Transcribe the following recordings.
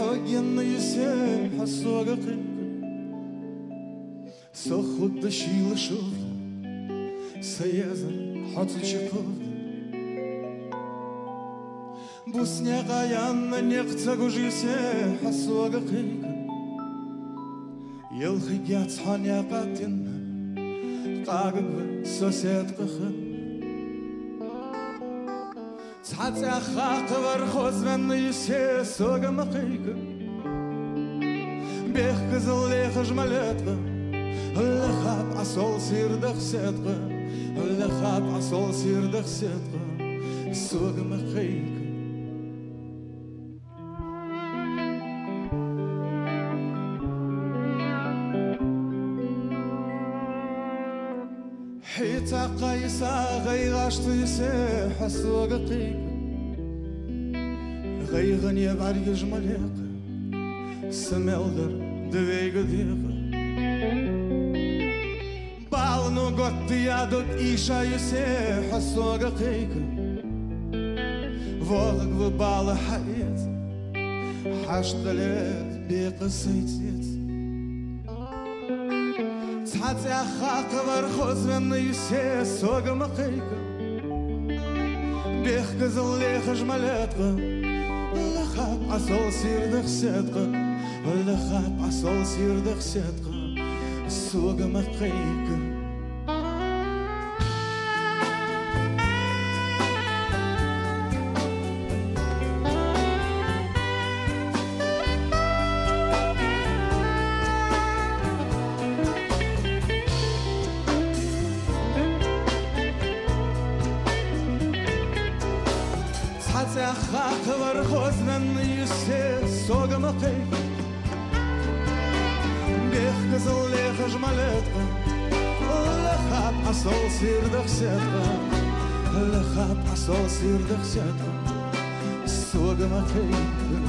Ген юсе хасога кык Сохук да шилы шув Саязан хатучы кув Бусня гаянна некца гужисе хасога кык Елхи гяц ханя катин Кагы сосед кыхын Цаця хақы бар хозвен юсе сога мақыйкы Бех кызыл леха жмалетка Лехап асол сирдах сетка Лехап асол сирдах сетка Сога мақыйкы Хита қайса ғайғашты юсе хасога қыйкы Ғайғыне бар ежмалек Сымелдір двейгі деғы Балыну готты ядут иша юсе хасога қыйкы Волық вы балы хайет Хашталет беқы сайтет Цаця хақы бар хозвен юсе сога мақыйкы Бех кызыл леха жмалетка Лехап асол сирдах сетка Лехап асол сирдах сетка Сога мақыйкы Цаця хақы бар хозвен юсе сога мақыйкы Бех кызыл леха жмалетка Лехап асол сирдах сетка Лехап асол сирдах сетка Сога мақыйкы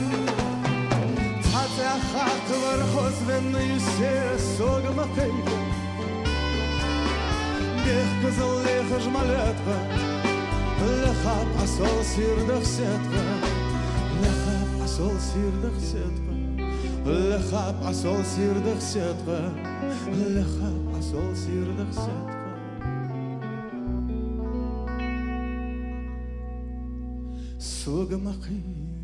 Цаця хақы бар хозвен юсе сога мақыйкы Бех кызыл леха жмалетка Лехап асол сирдах сетка Лехап асол сирдах сетка Лехап асол сирдах сетка Лехап асол сирдах сетка Сога мақыйкы